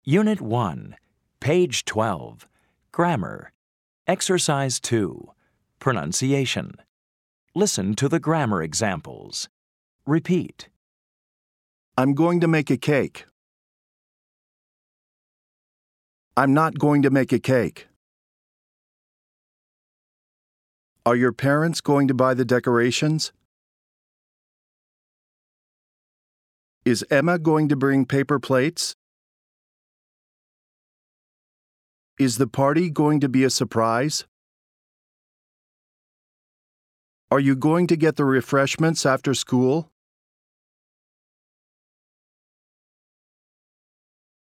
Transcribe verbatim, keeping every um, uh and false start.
Unit one, page twelve, Grammar. Exercise two, Pronunciation. Listen to the grammar examples. Repeat. I'm going to make a cake. I'm not going to make a cake. Are your parents going to buy the decorations? Is Emma going to bring paper plates? Is the party going to be a surprise? Are you going to get the refreshments after school?